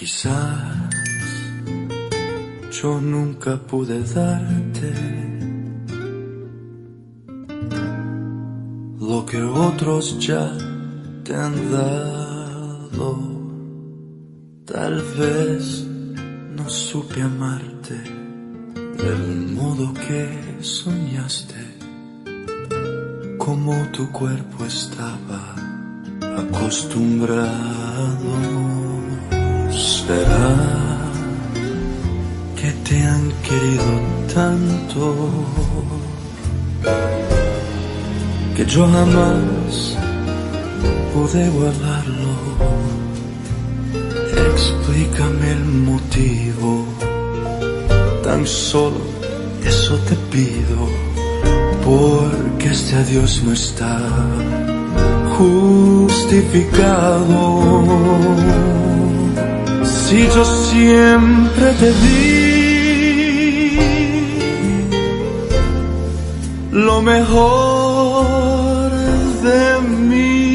Quizás yo nunca pude darte lo que otros ya te han dado. Tal vez no supe amarte del modo que soñaste, como tu cuerpo estaba acostumbrado. ¿Será que te han querido tanto que yo jamás pude igualarlo? Explícame el motivo, tan solo eso te pido, porque este adiós no está justificado. Si yo siempre te di lo mejor de mí,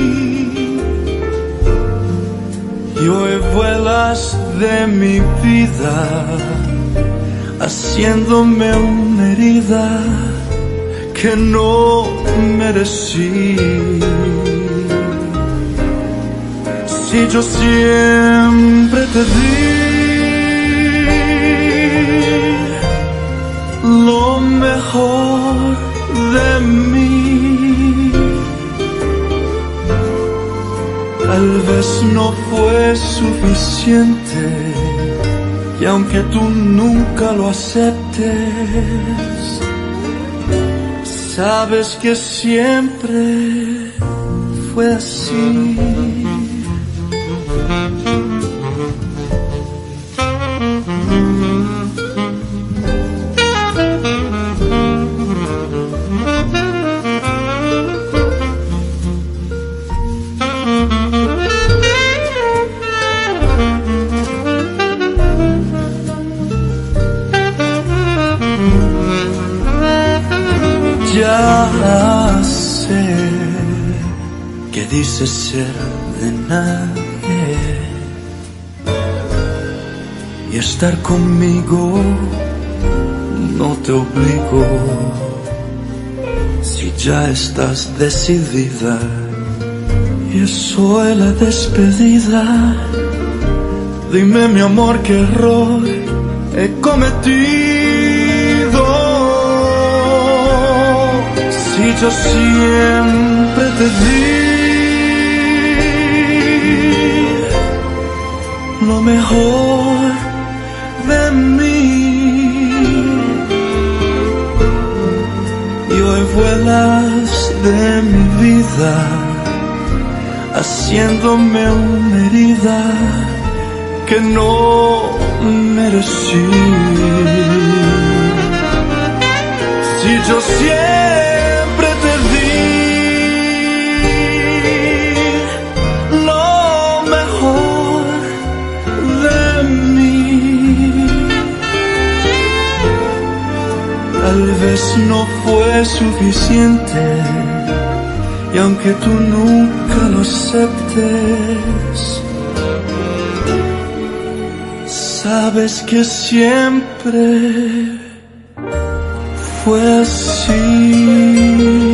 y hoy vuelas de mi vida haciéndome una herida que no merecí. Si yo siempre te di lo mejor de mí, tal vez no fue suficiente, y aunque tú nunca lo aceptes, sabes que siempre fue así. Ya sé que dices ser de nadie y estar conmigo no te obligo. Si ya estás decidida y eso es la despedida, dime mi amor qué error he cometido. Si yo siempre te di lo mejor de mí, y hoy vuelas de mi vida haciéndome una herida que no merecí. Si yo siempre te di lo mejor de mí, tal vez no fue suficiente, y aunque tú nunca lo aceptes, sabes que siempre fue así.